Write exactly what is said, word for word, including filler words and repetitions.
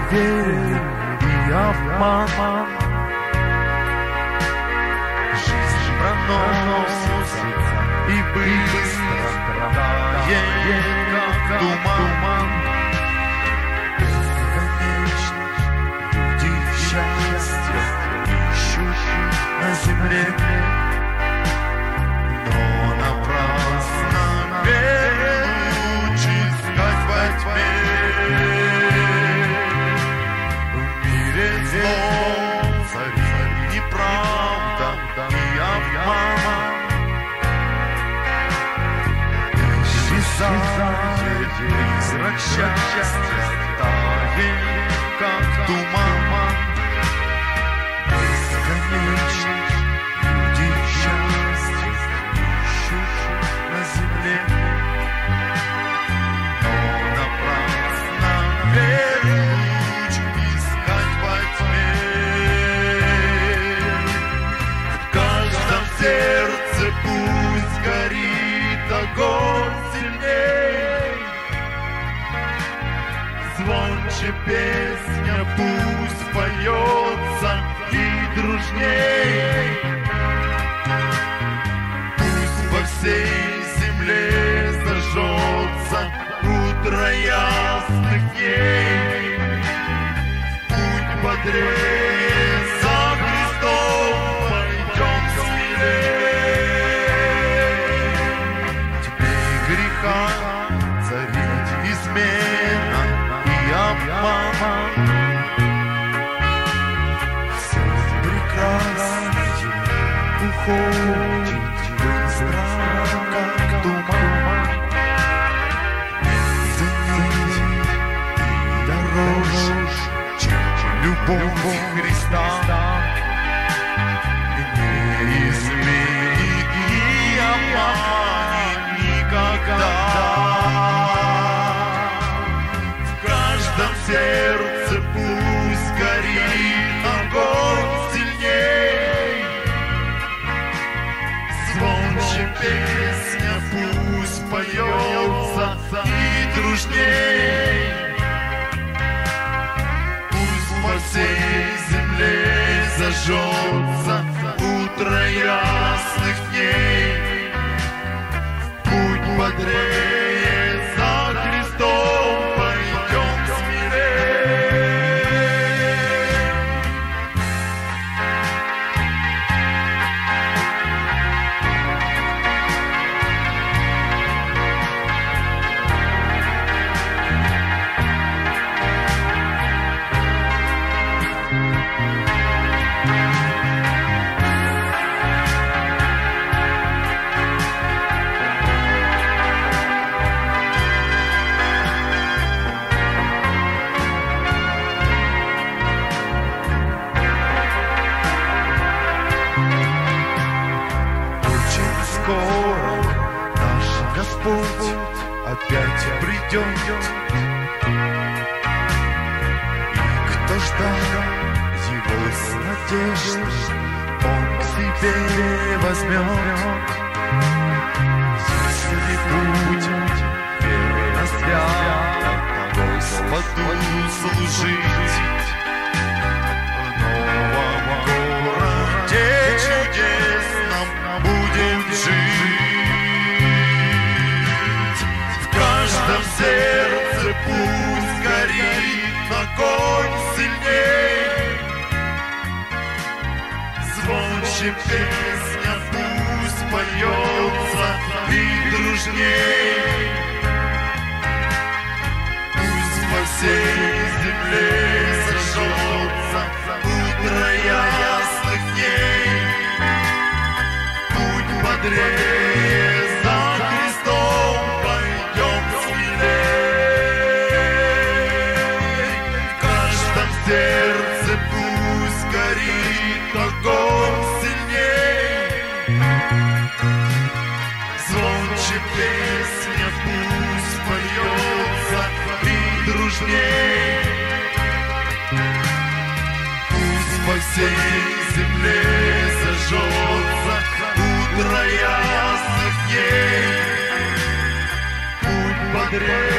доверие и обман. Жизнь проносится и быстро тает, как туман. Бесконечно люди счастья ищут на земле, но напрасно луч искать во тьме. В мире зло царит неправда и обман. Исчезает призрак счастья, тает, как туман. Бесконечно люди счастья ищут на земле, но напрасно луч искать во тьме. В каждом сердце пусть горит огонь сильней, звонче песня пусть поется и дружней. Пусть по всей земле зажжется утро ясных дней. Путь бодрее за Христом пойдем смелей. Теперь греха царит измена и обман. Все прекрасное уходит быстро, как туман. Ценить и дороже, чем любовь Христа. Не изменит и обманет никогда. В каждом сердце пусть горит огонь сильней, звонче песня пусть поется и дружней. Пусть по всей земле зажжется утро ясных дней. Путь бодрее за Христом пойдем смелей. Скоро наш Господь опять придет, и кто ждал Его с надеждой, Он к себе возьмет. Если будем верно свято Господу служить, в новом городе чудесном будем жить. В каждом сердце пусть горит огонь сильней, звонче песня пусть поется и дружней. Пусть по всей земле зажжется утро ясных дней. Путь бодрее за Христом пойдем смелей. В каждом сердце пусть горит огонь сильней, звонче песня пусть поется и дружней. Пусть по всей земле зажжется утро ясных дней. Путь бодрее